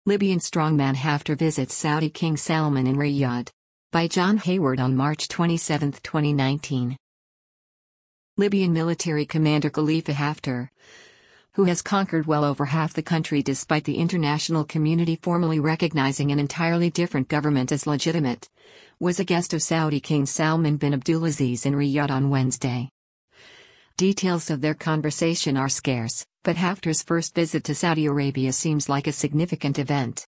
Libyan strongman Haftar visits Saudi King Salman in Riyadh. By John Hayward on March 27, 2019. Libyan military commander Khalifa Haftar, who has conquered well over half the country despite the international community formally recognizing an entirely different government as legitimate, was a guest of Saudi King Salman bin Abdulaziz in Riyadh on Wednesday. Details of their conversation are scarce, but Haftar's first visit to Saudi Arabia seems like a significant event.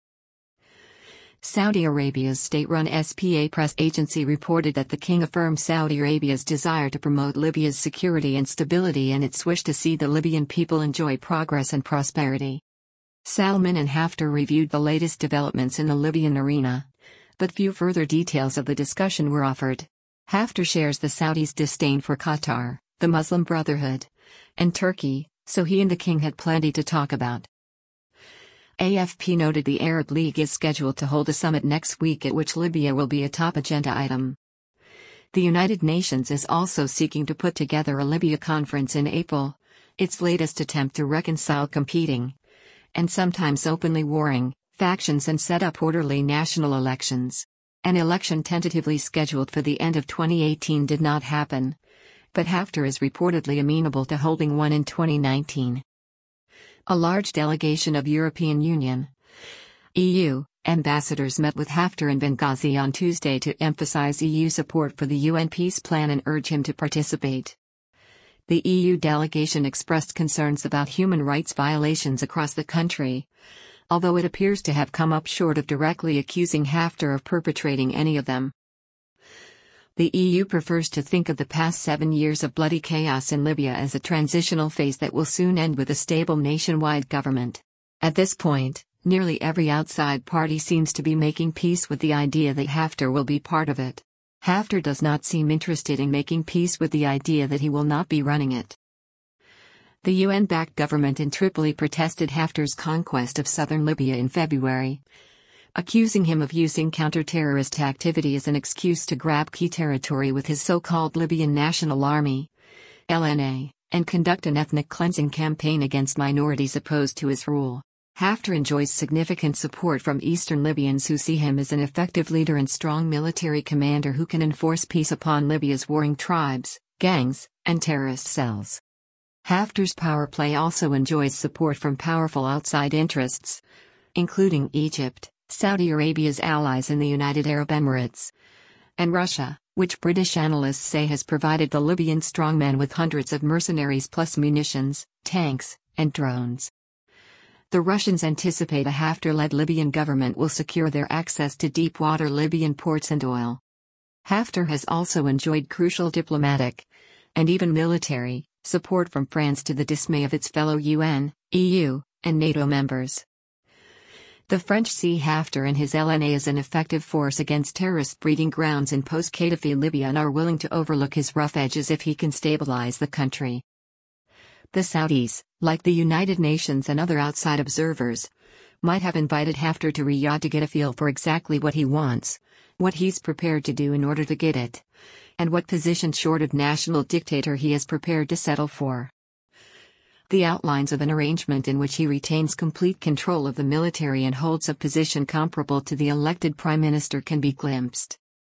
Saudi Arabia's state-run SPA press agency reported that the king affirmed Saudi Arabia's desire to promote Libya's security and stability and its wish to see the Libyan people enjoy progress and prosperity. Salman and Haftar reviewed the latest developments in the Libyan arena, but few further details of the discussion were offered. Haftar shares the Saudis' disdain for Qatar, the Muslim Brotherhood, and Turkey, so he and the king had plenty to talk about. AFP noted the Arab League is scheduled to hold a summit next week at which Libya will be a top agenda item. The United Nations is also seeking to put together a Libya conference in April, its latest attempt to reconcile competing, and sometimes openly warring, factions and set up orderly national elections. An election tentatively scheduled for the end of 2018 did not happen, but Haftar is reportedly amenable to holding one in 2019. A large delegation of European Union (EU) ambassadors met with Haftar in Benghazi on Tuesday to emphasize EU support for the UN peace plan and urge him to participate. The EU delegation expressed concerns about human rights violations across the country, although it appears to have come up short of directly accusing Haftar of perpetrating any of them. The EU prefers to think of the past 7 years of bloody chaos in Libya as a transitional phase that will soon end with a stable nationwide government. At this point, nearly every outside party seems to be making peace with the idea that Haftar will be part of it. Haftar does not seem interested in making peace with the idea that he will not be running it. The UN-backed government in Tripoli protested Haftar's conquest of southern Libya in February, accusing him of using counter-terrorist activity as an excuse to grab key territory with his so-called Libyan National Army, LNA, and conduct an ethnic cleansing campaign against minorities opposed to his rule. Haftar enjoys significant support from Eastern Libyans who see him as an effective leader and strong military commander who can enforce peace upon Libya's warring tribes, gangs, and terrorist cells. Haftar's power play also enjoys support from powerful outside interests, including Egypt, Saudi Arabia's allies in the United Arab Emirates, and Russia, which British analysts say has provided the Libyan strongmen with hundreds of mercenaries plus munitions, tanks, and drones. The Russians anticipate a Haftar-led Libyan government will secure their access to deep-water Libyan ports and oil. Haftar has also enjoyed crucial diplomatic, and even military, support from France to the dismay of its fellow UN, EU, and NATO members. The French see Haftar and his LNA as an effective force against terrorist breeding grounds in post-Gaddafi Libya and are willing to overlook his rough edges if he can stabilize the country. The Saudis, like the United Nations and other outside observers, might have invited Haftar to Riyadh to get a feel for exactly what he wants, what he's prepared to do in order to get it, and what position short of national dictator he is prepared to settle for. The outlines of an arrangement in which he retains complete control of the military and holds a position comparable to the elected prime minister can be glimpsed.